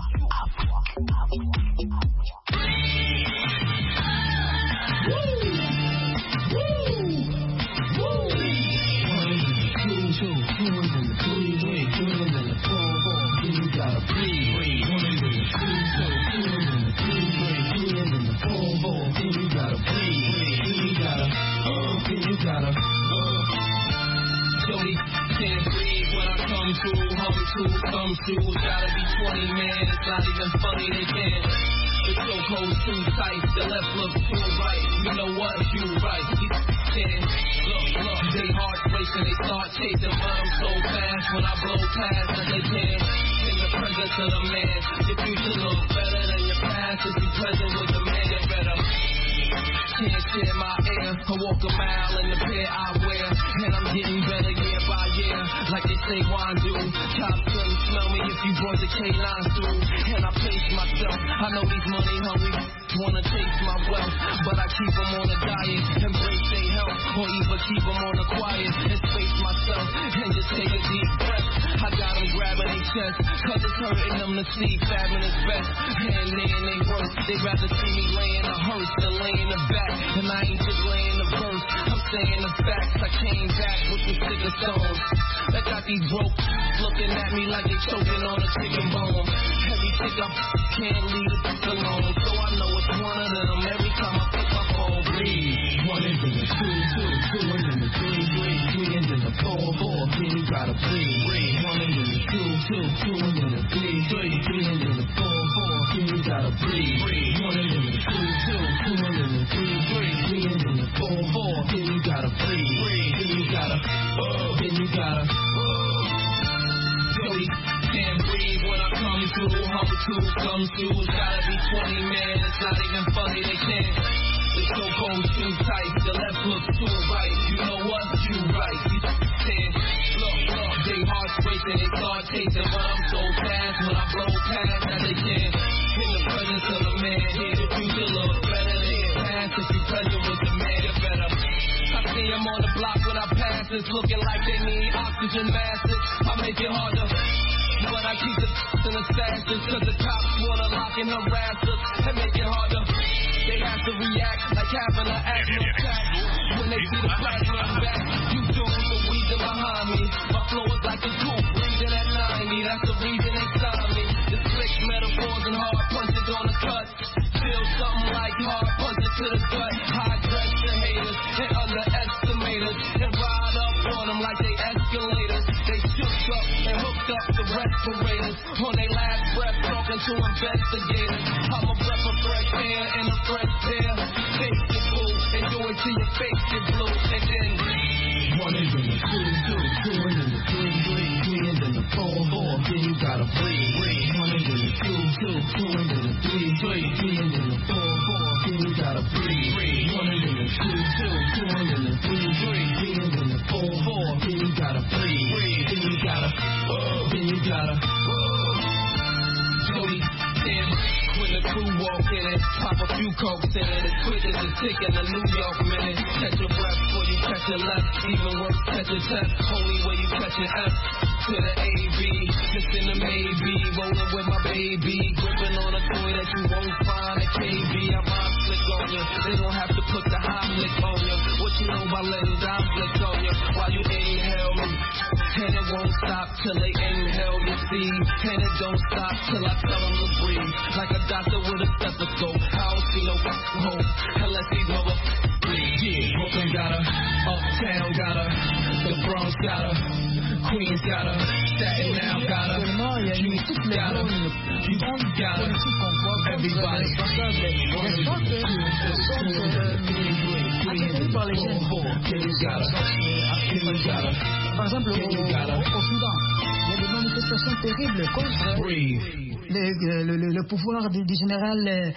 Jody can't breathe when I come through. Come through. Gotta be 20, man. It's not even funny, they can't. The chokehold's too tight. The left looks too right. You know what? You right. You can't. Look. They heart racing. They start chasing, but I'm so fast when I blow past that they can't. In the presence of the man. Your future looks better than your past if you present with the man. You better can't share my air. I walk a mile in the pair I wear, and I'm getting better year by year, like they say wine do. Cops couldn't smell me if you brought the K9 through, and I pace myself. I know these money hungry wanna taste my wealth, but I keep them on a diet, embrace their health, or even keep them on the quiet and space myself, and just take a deep breath. I got them grabbing their chest, cause it's hurting them to see fabbing is best, and they work. They'd rather see me laying a hearse than laying the back, and I ain't just laying the verse, I'm saying the facts. I came back with some sicker stones that got these broke looking at me like they choking on a chicken bone. Every tick I can't leave it alone, so I know it's one of them every time I pick my phone. Breathe. One is in the two, is in the three is in the four, then you gotta breathe. One is in the two is in the three is in the four, then you gotta breathe. One is in the two is in the three is in the four, then you gotta breathe. Then you gotta Jody can't breathe when I come through. Humble too, come through. Gotta be 20, man. It's not even funny, they can't. The so-called too tight, the left looks too right. You know what? You right. You can't. Look, they hearts racing, they start chasing, but I'm so fast when I blow past that they can't. In the presence of a man, here the future looks better than the past. If you present with the man, you better. I see them on the block when I pass, it's looking like they need oxygen masks. I make it harder, but I keep the in the assassins, cause the cops wanna lock and harass us and make it harder. They have to react like having an asthma attack when they see the plasma back. You do the reason behind me. My flow is like a coupe, breathing at 90. That's the reason they signed me. The slick metaphors and hard punches on the cut. Feel something like hard punches to the gut. High dress the haters and underestimators and ride up on them like they escalators. They shook up and hooked up the respirators on their last breath, talking to investigators. I'm a breath of fresh air and a fresh pair. Face the blue and do it to your face get blue, and then one is in the two is in the three is in the four, then you gotta breathe. One is in the two is in the three is in the four, then you gotta breathe. One is in the two is in the three is in the four, then you gotta breathe. Then you gotta Jody, damn. When the crew walk in it, pop a few cokes in it. As quick as a tick in a New York minute. Catch your breath before you catch your left. Even worse, catch your test. Only way you catch your F to the AB. Missing the maybe. Rolling with my baby. Gripping on a toy that you won't find at KB. I mind flick on you. They don't have to put the Heimlich on you. What you know by letting down flick on you while you inhale me. And it won't stop till they inhale, you see. And it don't stop till I tell them to breathe. Like a doctor with a stethoscope. I don't see no hope unless these motherfuckers breathe. Yeah, Brooklyn got her, Uptown got her, the Bronx got her, Queens got her, Staten Island got her, Houston got her, Houston got her, everybody. Par les jeunes. Par exemple, au Soudan, il y a des manifestations terribles contre le pouvoir du général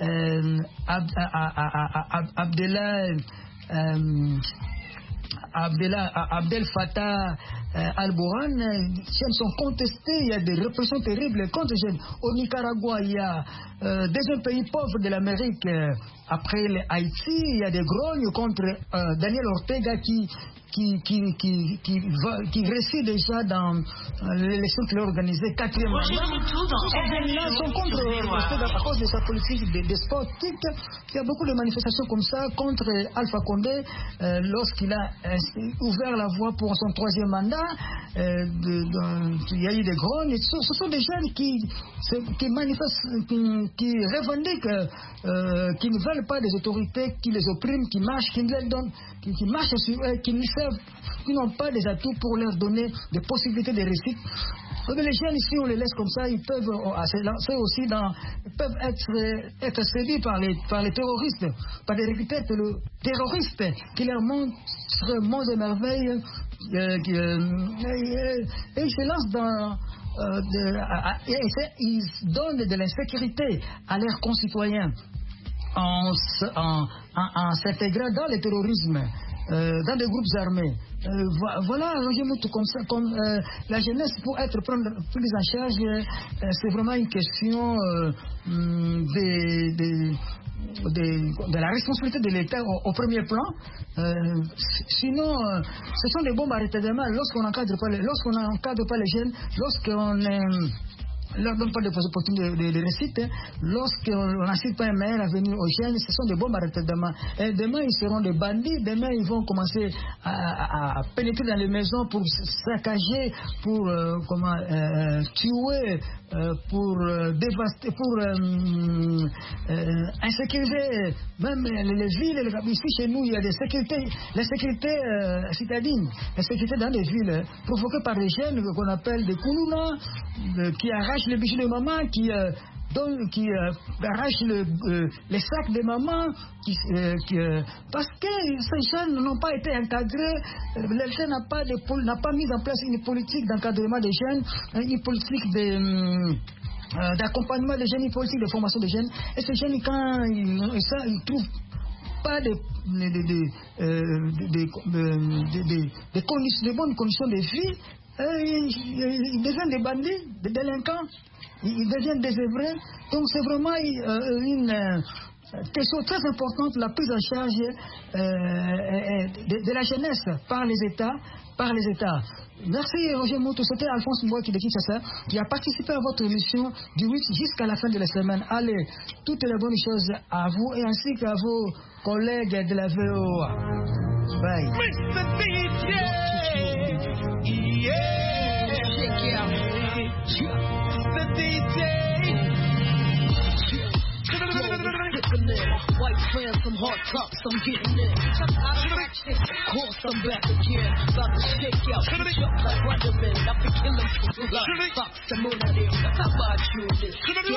Abdel Fattah al-Burhan. Les jeunes sont contestés, il y a des répressions terribles contre les jeunes. Au Nicaragua, il y a deuxième pays pauvre de l'Amérique après Haïti, il y a des grognes contre Daniel Ortega qui réussit déjà dans l'élection qu'il a organisée, 4e mandat. Ces gens-là sont contre Ortega à cause de sa politique despotique. Il y a beaucoup de manifestations comme ça contre Alpha Condé lorsqu'il a ouvert la voie pour son 3e mandat. Il y a eu des grognes. Ce sont des jeunes qui manifestent, qui revendiquent, qui ne veulent pas des autorités qui les oppriment, qui marchent, qui les donnent, qui marchent sur eux, qui n'ont pas des atouts pour leur donner des possibilités de réussite. Les jeunes ici, on les laisse comme ça, ils peuvent aussi peuvent être séduits par les terroristes, par des recruteurs terroristes qui leur montrent monts et merveilles, et ils se lancent ils donnent de l'insécurité à leurs concitoyens en s'intégrant dans le terrorisme, dans des groupes armés. Voilà, comme la jeunesse pour être prise en charge, c'est vraiment une question de la responsabilité de l'État au premier plan. Sinon, ce sont des bombes à retardement lorsqu'on n'encadre pas les jeunes, lorsqu'on ne leur donne pas d'opportunités de réussite, lorsqu'on n'incite pas un meilleur avenir aux jeunes, ce sont des bombes à retardement. Et demain, ils seront des bandits, demain, ils vont commencer à pénétrer dans les maisons pour saccager, pour tuer, pour dévaster, pour insécuriser même les villes. Ici, chez nous, il y a des sécurités, la sécurité citadine, la sécurité dans les villes, provoquée par des jeunes qu'on appelle des koulouna, qui arrachent les bijoux de maman, qui arrachent les sacs de maman, parce que ces jeunes n'ont pas été encadrés. L'État n'a pas mis en place une politique d'encadrement des jeunes, une politique d'accompagnement des jeunes, une politique de formation des jeunes. Et ces jeunes, quand ils trouvent pas de bonnes conditions de vie, ils deviennent des bandits, des délinquants, ils deviennent désœuvrés. Donc c'est vraiment une question très importante, la prise en charge de la jeunesse par les États. Merci Roger Moutou, c'était Alphonse Mouaki de Kinshasa qui a participé à votre émission du 8 jusqu'à la fin de la semaine. Allez, toutes les bonnes choses à vous et ainsi qu'à vos collègues de la VOA. Bye. Mr. DJ, yeah, check it out, Mr. DJ. White friends, some hard tops, I'm getting it. Of course, I'm back again. About to shake out, switch up like Rudderman. I've been killing people like Fox and Moon out there. How about you this?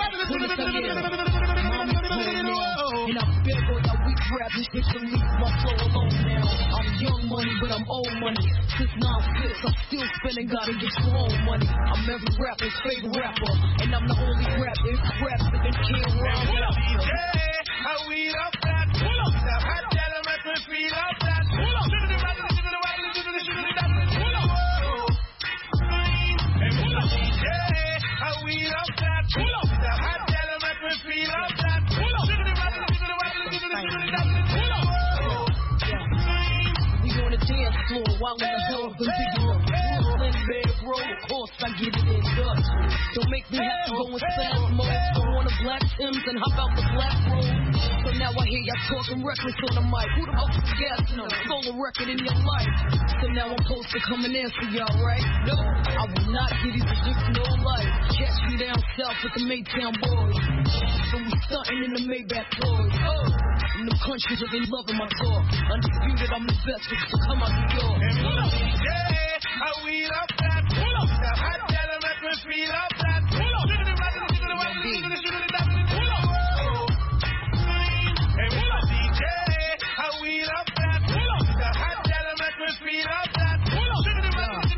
And I'm big on y'all weak rappers, get to leave my flow alone now. I'm young money, but I'm old money. Since 9-6, I'm still spending, gotta get your own money. I'm every rapper's favorite rapper, and I'm the only rapper who raps that can't rhyme without you. How we love that, pull up that hot element, we feel up that, pull up, pull up, hey, pull up, DJ, how we love that, pull up that hot element, we feel up that, pull up, we on the dance floor while in the hell of the video. Brooklyn, bed road, of course I get it in Dutch. Don't make me have to go in fast mode. Don't want the black Timbs and hop out the black road. So now I hear y'all talking reckless on the mic. Who the fuck's the gas? No, stole a record in your life. So now I'm supposed to come and answer y'all, right? No, I will not give you just no life. Catch me down south with the Maytown boys. So we stunting in the Maybach boys. Oh, in the countries that they loving my talk. Undisputed, I'm the best. So come out New York. Hey, pull up, yeah, how we love that, pull up that hot element, we feel up that, pull up, pull up. Hey, pull up, DJ, how we love that, pull up the hot element, we feel up that, pull up, pull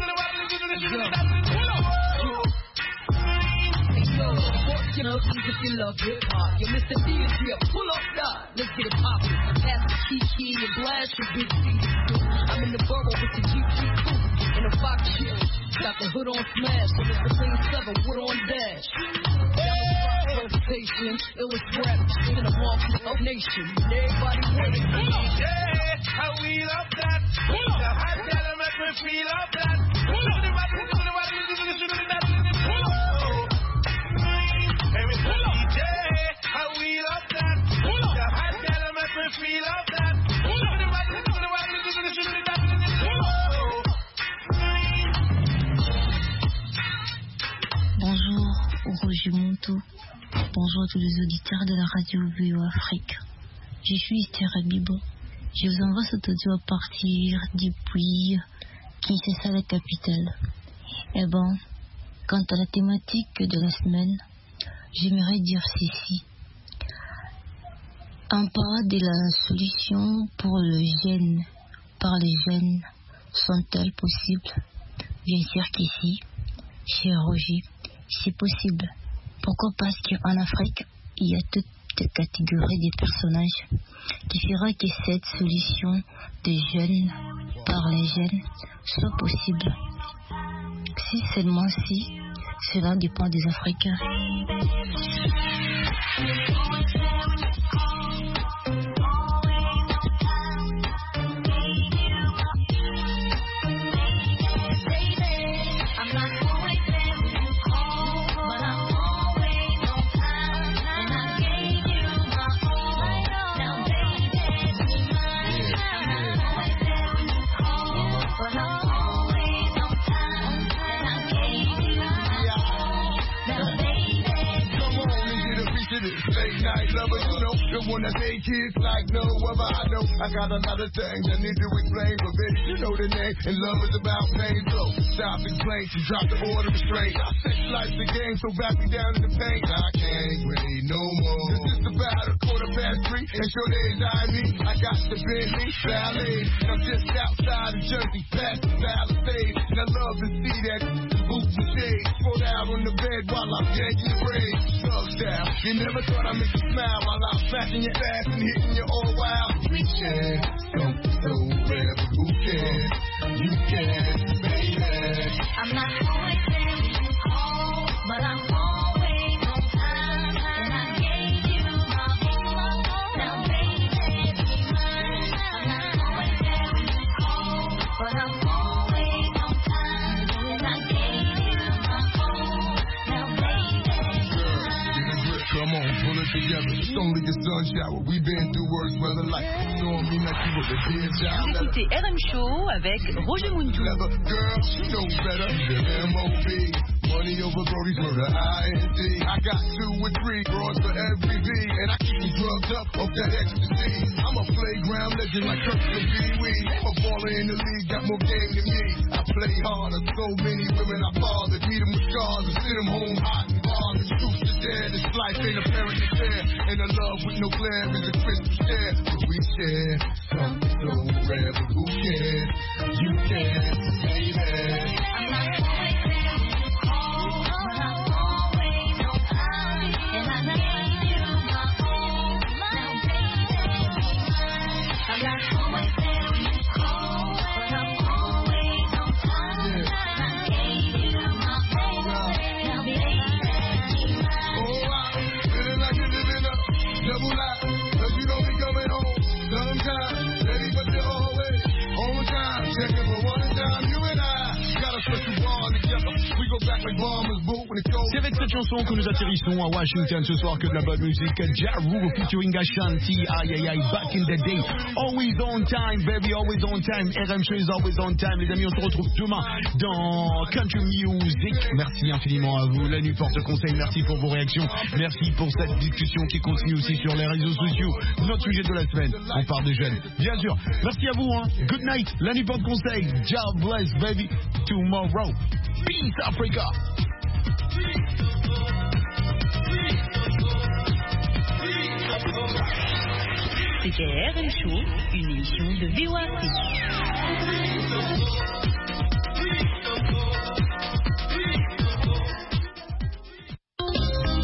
up. If you love hip-hop, you Mr. DJ, pull up that, let's get it poppin'. Pass the key and blast your big feet. I'm in the borough with the GP coupe and a Fox chill. Got the hood on smash, and it's the thing 7, wood on dash. Presentation, illest rap, in a market nation. Everybody with it. Pull up, yeah, how we love that. Pull up, the hot element, we feel up that. Pull up, pull up. Hey, we pull up, DJ, how we love that. Pull up, the hot element, we feel up that. Pull up, Bonjour, Roger Moutou. Bonjour à tous les auditeurs de la radio VOA Afrique. Je suis Esther Abibo. Je vous envoie cet audio à partir depuis Kinshasa, la capitale. Et bon, quant à la thématique de la semaine, j'aimerais dire ceci. En parlant de la solution pour le jeune, par les jeunes, sont-elles possibles? Bien sûr qu'ici, cher Roger, c'est possible. Pourquoi? Parce qu'en Afrique, il y a toutes les catégories de personnages qui fera que cette solution des jeunes par les jeunes soit possible. Si seulement si, cela dépend des Africains. Late night lover, you know, the one that make kids like no other. I know I got a lot of things I need to explain, but baby, you know the name, and love is about pain. So stop explaining, and drop the order of restraint. Sex life's the game, so back me down in the paint. I can't wait no more. It's just about 3:15, and sure they dime me. I got the Bentley Ballet, and I'm just outside of Jersey, past the Palisades, and I love to see that boots and shades. Throw out on the bed while I'm yanking the braids. Thug style, you never thought I'd make you smile while I'm smashing your ass and hitting you all wild. We share something so rare, but who cares? You can, baby. I'm not always there when you call, but I'm always on time, and I gave you my all. Now, baby, be mine. I'm not always there when you call, but I'm always on time, and I gave you my all. Now, baby, be mine. Come on, pull it together. It's only a sun shower. We've been through worse weather like storm. Me like you with a dead child. Vous écoutez RM Show avec Roger Muntou. Girl, she knows better than M.O.B. Money over Brody's murder, I.N.D. I got 2 or 3 girls for every V, and I keep me drugged up off that ecstasy. I'm a playground legend like Kirk and Pee-wee. I'm a baller in the league, got more game than me. I play harder, so many women I fathered, beat them with scars and send them home hot and bothered. Truth is dead, this life ain't apparently fair, and a love with no glare is a crystal stare. But we share something so rare, but who cares? You can, baby. I'm not always there when you call, but I'm always on time, and I gave you my all. Now, baby, be mine. I'm not always there when you call, but I'm always on time, and I gave you my all. Now, baby, be mine. Oh, I'm feeling like you're living a double life, 'cause you don't be coming home sometimes. Ready, but you're always on time. Checking for one time, you and I got a special bond together. We go back like bombers, boo, when it's cold. C'est avec cette chanson que nous atterrissons à Washington ce soir que de la bonne musique. Ja Rule featuring Ashanti, aïe aïe aïe, back in the day. Always on time, baby, always on time. RM Show is always on time. Les amis, on se retrouve demain dans Country Music. Merci infiniment à vous. La nuit porte conseil, merci pour vos réactions. Merci pour cette discussion qui continue aussi sur les réseaux sociaux. Notre sujet de la semaine, on parle des jeunes. Bien sûr, merci à vous. Hein. Good night, la nuit porte conseil. God bless, baby. Tomorrow. Peace, Africa. C'était RM Show, une émission de VOA Afrique.